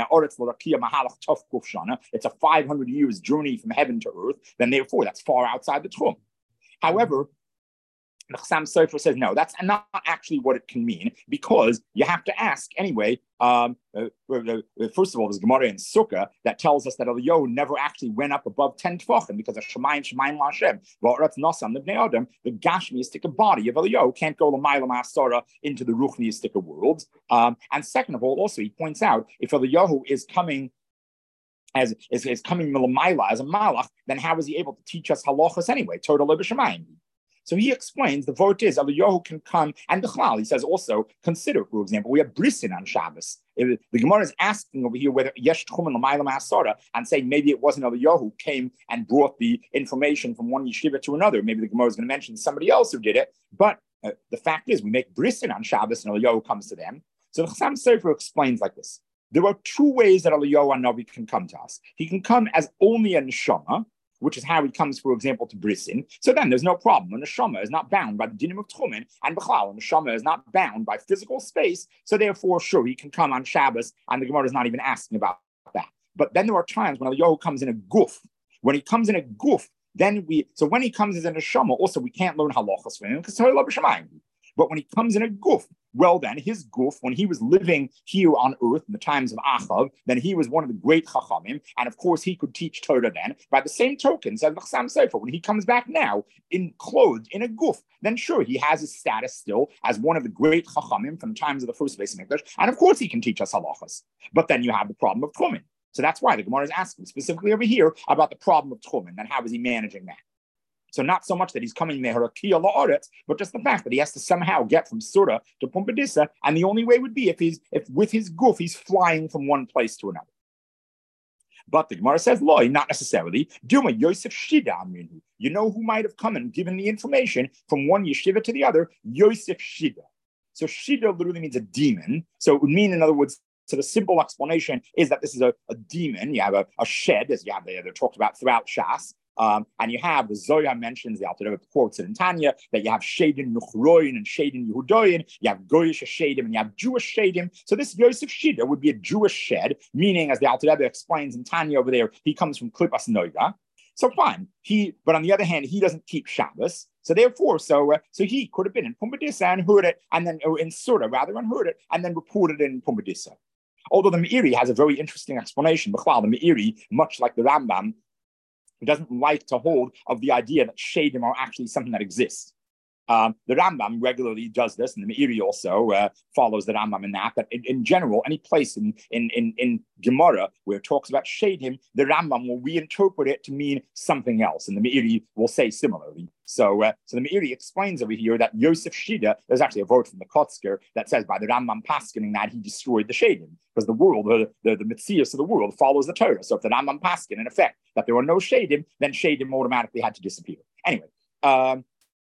it's a five hundred years journey from heaven to earth, then therefore that's far outside the Tchum. However, the Chassam Sofer says, no, that's not actually what it can mean, because you have to ask anyway. Um, uh, uh, first of all, there's Gemara in Sukkah that tells us that Eliyahu never actually went up above ten tefachim because of Shemayim, Shemayim Lashem. Va'aretz Nasam, the Bnei Adam, the Gashmiistic body of Eliyahu can't go L'mayla Ma'asara into the Ruchniistic worlds. Um, and second of all, also he points out, if Eliyahu is coming as is, is coming L'mayla as a malach, then how is he able to teach us halachas anyway? Total Shemayim. So he explains the vote is Eliyahu can come, and the Chalal, he says also, consider, for example, we have brisin on Shabbos. If the Gemara is asking over here whether yesh tchumen l'mayla ma'asara, and saying maybe it wasn't Eliyahu who came and brought the information from one yeshiva to another. Maybe the Gemara is going to mention somebody else who did it. But uh, the fact is, we make brisin on Shabbos, and Eliyahu comes to them. So the Chassam Sofer explains like this. There are two ways that Eliyahu Hanavi can come to us. He can come as only a neshama, which is how he comes, for example, to brisin. So then there's no problem. A neshama is not bound by the dinim of tchumen, and b'chlal, a neshama is not bound by physical space. So therefore, sure, he can come on Shabbos, and the Gemara is not even asking about that. But then there are times when Eliyahu comes in a guf, When he comes in a goof, then we, so when he comes as a neshama, also we can't learn halachas from him because Torah b'shamayim. But when he comes in a goof, well then, his goof, when he was living here on earth in the times of Achav, then he was one of the great chachamim, and of course he could teach Torah then. By the same token, says L'chsam Sefer, when he comes back now, in clothed in a goof, then sure, he has his status still as one of the great chachamim from the times of the first Beis Mikdash, and of course he can teach us halachas. But then you have the problem of Tchumen. So that's why the Gemara is asking specifically over here about the problem of Tchumen, and how is he managing that. So not so much that he's coming meharakia la'aretz, but just the fact that he has to somehow get from Surah to Pumbedisa, and the only way would be if he's if with his goof he's flying from one place to another. But the Gemara says, "Loi, not necessarily." Duma Yosef Shida Aminu. You know who might have come and given the information from one yeshiva to the other? Yosef Shida. So Shida literally means a demon. So it would mean, in other words, so the simple explanation is that this is a, a demon. You have a, a shed, as you have there, they're talked about throughout Shas. Um, and you have, the Zohar mentions, the Alter Rebbe quotes it in Tanya, that you have Shadim Nuchroin and Shadim Yehudoin, you have Goyish Shadim, and you have Jewish Shadim. So this Yosef Shida would be a Jewish shed, meaning, as the Alter Rebbe explains in Tanya over there, he comes from Klippas Noiga. So fine, he, but on the other hand, he doesn't keep Shabbos. So therefore, so uh, so he could have been in Pumbedisa and heard it, and then, or in Surah rather, and heard it, and then reported it in Pumbedisa. Although the Meiri has a very interesting explanation. B'chlal, the Meiri, much like the Rambam, he doesn't like to hold of the idea that Shadim are actually something that exists. Um, the Rambam regularly does this, and the Meiri also uh, follows the Rambam in that. But in, in general, any place in, in, in, in Gemara where it talks about Shadim, the Rambam will reinterpret it to mean something else, and the Meiri will say similarly. So, uh, so the Meiri explains over here that Yosef Shida, there's actually a vote from the Kotzker that says by the Rambam paskening that he destroyed the Shadim, because the world, the, the, the Metzius of the world follows the Torah. So if the Rambam paskin, in effect, that there were no Shadim, then Shadim automatically had to disappear. Anyway, um,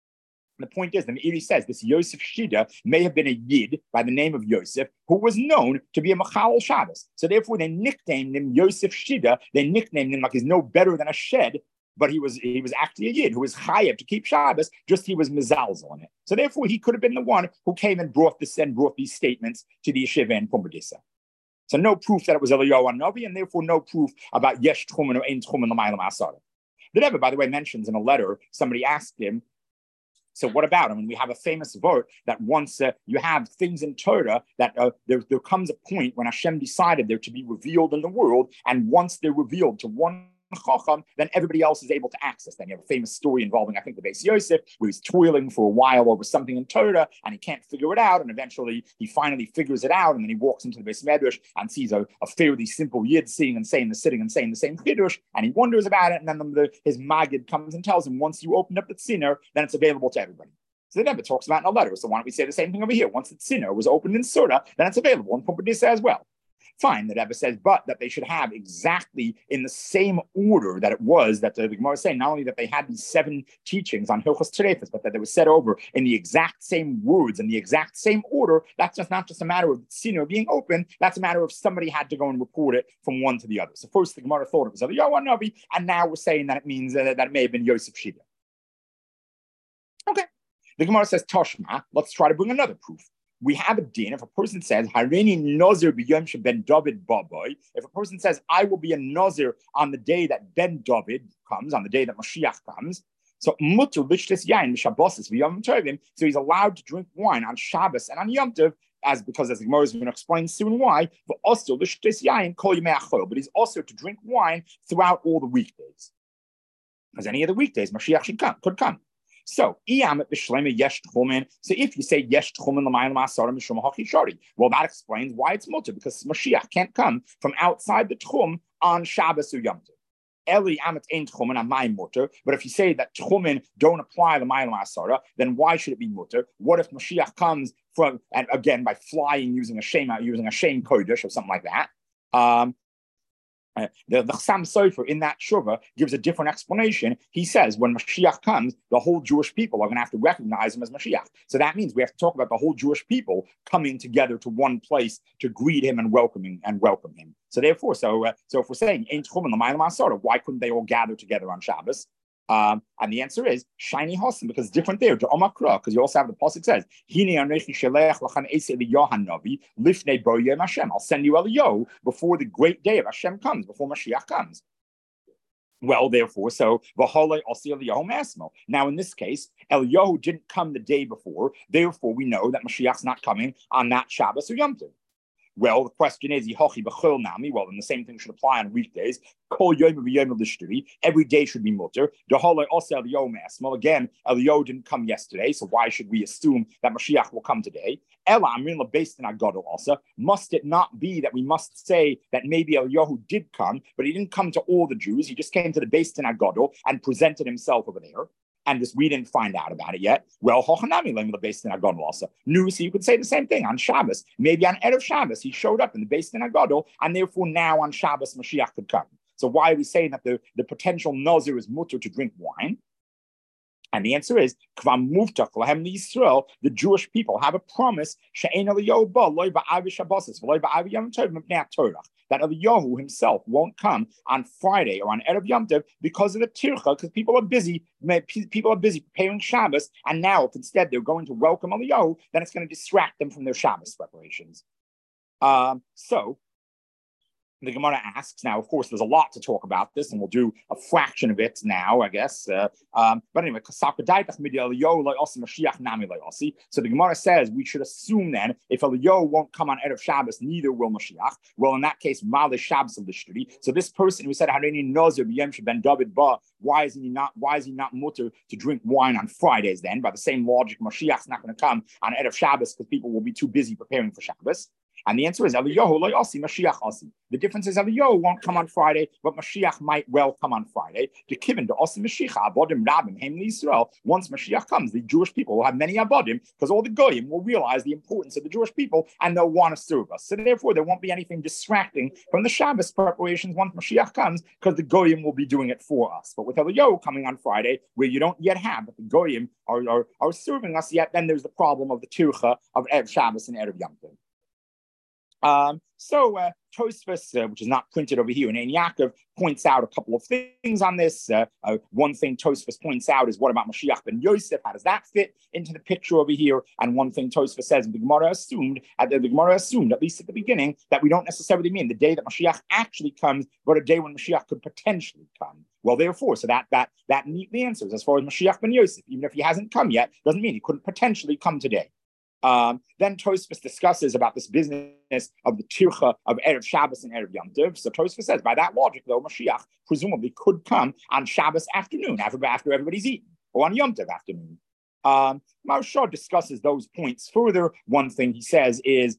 the point is, the Meiri says this Yosef Shida may have been a Yid by the name of Yosef, who was known to be a Machal Shabbos. So therefore, they nicknamed him Yosef Shida. They nicknamed him like he's no better than a shed, but he was he was actually a Yid who was chayav to keep Shabbos, just he was mezalzel on it. So therefore, he could have been the one who came and brought this and brought these statements to the yeshiva in Pumbedisa. So no proof that it was Eliyahu Hanavi, and therefore no proof about Yesh Tchumen or Ein Tchumen L'mayla Ma'asara. The Rebbe, by the way, mentions in a letter, somebody asked him, so what about him? And we have a famous vote that once uh, you have things in Torah that uh, there, there comes a point when Hashem decided they're to be revealed in the world, and once they're revealed to one Chacham, then everybody else is able to access them. You have a famous story involving, I think, the Beis Yosef, where he's toiling for a while over something in Torah, and he can't figure it out, and eventually he finally figures it out, and then he walks into the Beis Medrash and sees a, a fairly simple Yid seeing and saying the sitting and saying the same Chiddush, and he wonders about it, and then the, his Magid comes and tells him, once you open up the Sinner, then it's available to everybody. So the Rebbe talks about in a letter, so why don't we say the same thing over here? Once the Sinner was opened in Surah, then it's available in Pumbedisa as well. Fine, the Rebbe says, but that they should have exactly in the same order that it was, that the Gemara is saying, not only that they had these seven teachings on Hilchos Terefes, but that they were said over in the exact same words, in the exact same order. That's just not just a matter of the sinner being open, that's a matter of somebody had to go and report it from one to the other. So first the Gemara thought it was Eliyahu Hanavi, and now we're saying that it means uh, that it may have been Yosef Shida. Okay. The Gemara says, Toshma, let's try to bring another proof. We have a din. If a person says, Harini Nazir b'yom ben David baboy, if a person says, I will be a Nazir on the day that Ben David comes, on the day that Mashiach comes, so mutu l'shtes yain m'shabbosis v'yom tovim, so he's allowed to drink wine on Shabbos and on Yom Tov, as because as the Gemara is going to explain soon why, but also l'shtes yain kol yimei achol, but he's also to drink wine throughout all the weekdays, because any of the weekdays Mashiach should come, could come. So, so if you say yesh tchumen l'mayla ma'asara mishum hachishari, well, that explains why it's mutter, because Mashiach can't come from outside the tchum on Shabbos or Yom Tov. Eli amet ein tchumen on my mutter, but if you say that tchumen don't apply l'mayla ma'asara, then why should it be mutter? What if Mashiach comes from, and again by flying using a shame using a shame kodesh or something like that? Um, Uh, the, the Chassam Sofer in that Shuvah gives a different explanation. He says when Mashiach comes, the whole Jewish people are going to have to recognize him as Mashiach. So that means we have to talk about the whole Jewish people coming together to one place to greet him and welcoming and welcome him. So therefore, so uh, so if we're saying Ein Tchumen L'mayla Ma'asara, why couldn't they all gather together on Shabbos? Um, and the answer is shiny Hossam, because it's different there to Omakra, because you also have the pasuk says, Hine anechi shelech lachan ese Eliyahu Hanavi lifnei bo yom Hashem. I'll send you Eliyahu before the great day of Hashem comes, before Mashiach comes. Well, therefore, so now in this case, Eliyahu didn't come the day before. Therefore, we know that Mashiach's not coming on that Shabbos or Yom Tov. Well, the question is, well, then the same thing should apply on weekdays. Every day should be mutter. Well, again, Eliyahu didn't come yesterday, so why should we assume that Mashiach will come today? Also, must it not be that we must say that maybe Eliyahu did come, but he didn't come to all the Jews? He just came to the Beis Din HaGadol and presented himself over there. And this, we didn't find out about it yet. Well, Hochanami Lem the Beis Din HaGadol also. No, so you could say the same thing on Shabbos. Maybe on Erev Shabbos, he showed up in the Beis Din HaGadol, and therefore now on Shabbos, Mashiach could come. So why are we saying that the, the potential Nazir is mutter to drink wine? And the answer is, the Jewish people have a promise that Eliyahu himself won't come on Friday or on Erev Yom Tov because of the tircha, because people are busy, people are busy preparing Shabbos, and now if instead they're going to welcome Eliyahu, then it's going to distract them from their Shabbos preparations. Um, so, the Gemara asks, now, of course, there's a lot to talk about this, and we'll do a fraction of it now, I guess. Uh, um, but anyway, so the Gemara says we should assume then, if Eliyahu won't come on Erev Shabbos, neither will Mashiach. Well, in that case, so this person who said, why is he not, why is he not mutter to drink wine on Fridays then? By the same logic, Mashiach's not going to come on Erev Shabbos because people will be too busy preparing for Shabbos. And the answer is Eliyahu lo yasi, Mashiach asi. The difference is Eliyahu won't come on Friday, but Mashiach might well come on Friday. The kiven to osi Mashiach abodim rabim hem Yisrael. Once Mashiach comes, the Jewish people will have many abodim because all the goyim will realize the importance of the Jewish people and they'll want to serve us. So therefore, there won't be anything distracting from the Shabbos preparations once Mashiach comes because the goyim will be doing it for us. But with Eliyahu coming on Friday, where you don't yet have, but the goyim are, are, are serving us yet, then there's the problem of the tircha of Erev Shabbos and Erev Yom Tov. Um, so uh, Tosfos, uh, which is not printed over here in Ein Yaakov, points out a couple of things on this. Uh, uh, one thing Tosfos points out is, what about Mashiach ben Yosef? How does that fit into the picture over here? And one thing Tosfos says, the Gemara assumed, at the, the Gemara assumed, at least at the beginning, that we don't necessarily mean the day that Mashiach actually comes, but a day when Mashiach could potentially come. Well, therefore, so that that that neatly answers as far as Mashiach ben Yosef. Even if he hasn't come yet, doesn't mean he couldn't potentially come today. Um, then Tosfos discusses about this business of the tircha of Erev Shabbos and Erev Yom Tov. So Tosfos says, by that logic, though, Mashiach presumably could come on Shabbos afternoon, after, after everybody's eaten, or on Yom Tov afternoon. Um, Maharsha discusses those points further. One thing he says is,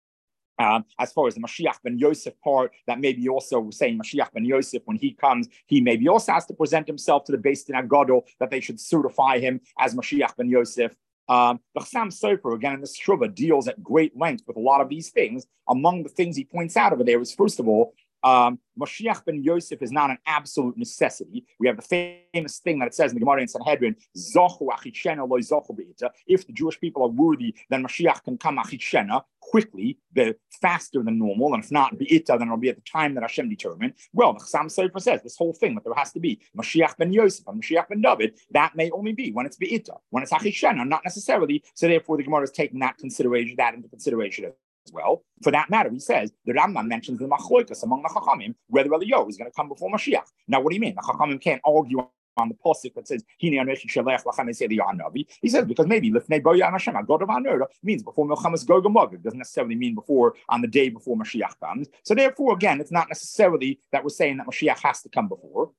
Um, as far as the Mashiach ben Yosef part, that maybe also saying Mashiach ben Yosef, when he comes, he maybe also has to present himself to the Beis Din HaGadol, that they should certify him as Mashiach ben Yosef. Um, the Chassam Sofer, again, in this Shuvah, deals at great length with a lot of these things. Among the things he points out over there is, first of all, um, Mashiach ben Yosef is not an absolute necessity. We have the famous thing that it says in the Gemara in Sanhedrin, Zochu achichena lo zochu be'ita. If the Jewish people are worthy, then Mashiach can come achichena quickly, the faster than normal, and if not be'ita, then it'll be at the time that Hashem determined. Well, the Chassam Sofer says this whole thing that there has to be Mashiach ben Yosef and Mashiach ben David, that may only be when it's be'ita, when it's achichena, not necessarily. So therefore, the Gemara is taking that consideration, that into consideration as well. For that matter, he says the Rambam mentions the machlokas among the Chachamim whether Eliyahu is going to come before Mashiach. Now, what do you mean? The Chachamim can't argue on the pasuk that says Hine Anechi Shalech Lachem Esei Navi. He says because maybe Lifnei Boya Hashem God of Anura means before Milchamas Gog and Magog. It doesn't necessarily mean before on the day before Mashiach comes. So therefore, again, it's not necessarily that we're saying that Mashiach has to come before.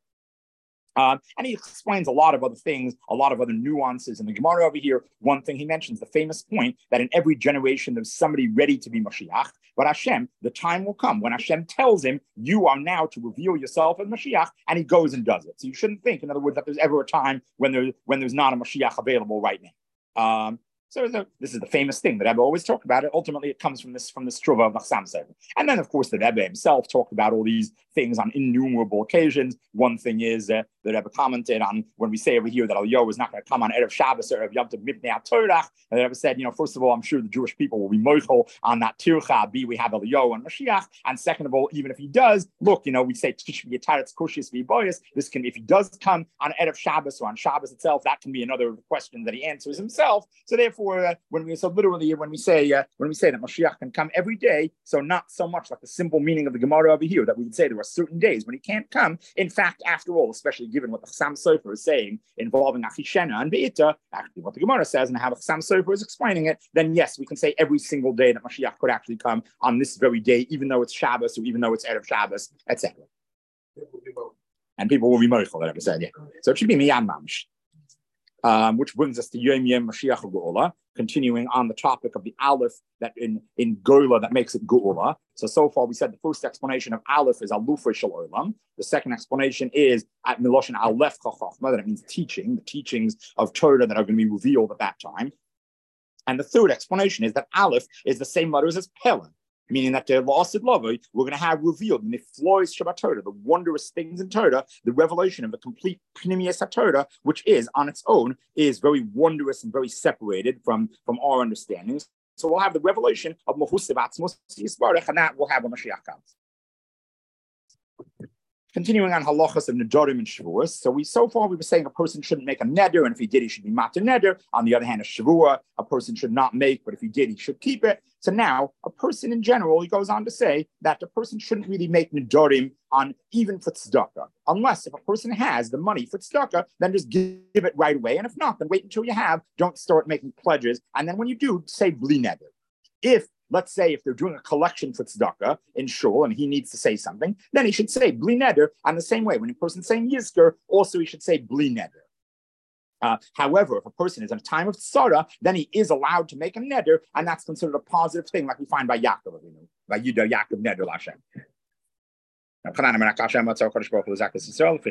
Um, and he explains a lot of other things, a lot of other nuances in the Gemara over here. One thing he mentions, the famous point that in every generation there's somebody ready to be Mashiach, but Hashem, the time will come when Hashem tells him, you are now to reveal yourself as Mashiach, and he goes and does it. So you shouldn't think, in other words, that there's ever a time when, there, when there's not a Mashiach available right now. Um, So the, this is the famous thing that Rebbe always talked about. It ultimately, it comes from this from this Shuvah of the Chassam Sofer. And then, of course, the Rebbe himself talked about all these things on innumerable occasions. One thing is uh, The Rebbe commented on when we say over here that Eliyahu is not going to come on Erev Shabbos or Erev Yom Tov Mipnei HaTorah. And the Rebbe said, you know, first of all, I'm sure the Jewish people will be moichel on that tircha. B, we have Eliyahu and Mashiach. And second of all, even if he does, look, you know, we say Tish v'Yitaretz Kushis v'Boyas. This can, if he does come on Erev Shabbos or on Shabbos itself, that can be another question that he answers himself. So therefore, uh, when we so literally when we say uh, when we say that Mashiach can come every day, so not so much like the simple meaning of the Gemara over here that we would say there are certain days when he can't come. In fact, after all, especially given what the Chassam Sofer is saying involving Achishena and Be'ita, actually what the Gemara says and how the Chassam Sofer is explaining it, then yes, we can say every single day that Mashiach could actually come on this very day, even though it's Shabbos or even though it's Erev Shabbos, et cetera. And people will be moichel, that I said, yeah. So it should be Miyan Mamish. Um, which brings us to Yom Yom Mashiach Geula, continuing on the topic of the Aleph that in, in Geula that makes it Geula. So, so far we said the first explanation of Aleph is Alufei Shel Olam. The second explanation is at Miloshin Aleph Chachachma, that it means teaching, the teachings of Torah that are going to be revealed at that time. And the third explanation is that Aleph is the same letters as Pelen, meaning that the La'asid Lavoi, we're going to have revealed in the Flois Shabbat Torah, the wondrous things in Torah, the revelation of the complete Pnimius HaTorah, which is on its own, is very wondrous and very separated from, from our understandings. So we'll have the revelation of Mehusav Atzmos Yisbarach, and that will have a Mashiach comes. Continuing on halachas of nedarim and shavuos. So we so far we were saying a person shouldn't make a neder, and if he did, he should be matir neder. On the other hand, a shavua, a person should not make, but if he did, he should keep it. So now, a person in general, he goes on to say that the person shouldn't really make nedarim on even for tzedakah, unless if a person has the money for tzedakah, then just give it right away, and if not, then wait until you have. Don't start making pledges, and then when you do, say bli neder. If Let's say if they're doing a collection for tzedakah in shul and he needs to say something, then he should say bli neder. And the same way, when a person's saying yizker, also he should say bli neder. Uh, however, if a person is in a time of tzara, then he is allowed to make a neder, and that's considered a positive thing, like we find by Yaakov, you know, by Yudah Yaakov neder Lashem.